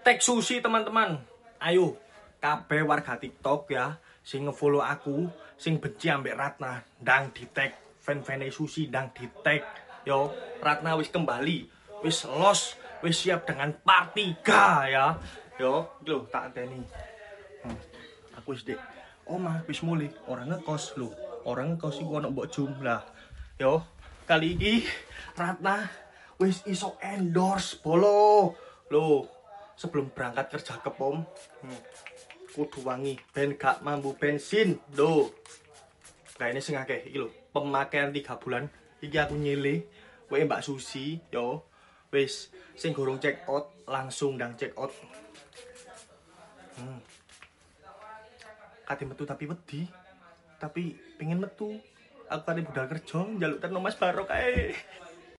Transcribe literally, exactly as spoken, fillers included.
Tag Sushi teman-teman. Ayo, kabeh warga TikTok ya, sing ngefollow aku, sing benci ambek Ratna, ndang di tag fan-fan Sushi, ndang di tag. Yo, Ratna wis kembali, wis los, wis siap dengan part tiga ya. Yo, lho tak anteni. Hmm, aku wis dek omah wis mulih, orang ngekos lho. Orang ngekos iku ono mbok jumlah. Yo, kali ini Ratna wis iso endorse bolo. Loh, sebelum berangkat kerja ke pom, hmm, kudu wangi ben gak mampu bensin. Loh, kayaknya sing akeh iki lho, pemakaian tiga bulan iki aku nyilih wae Mbak Susi. Yo, wis sing gorong check out langsung ndang check out. Hmm. Kate metu tapi wedi. Tapi pengen metu. Aku kate budal kerja njaluk terno Mas Barok kae.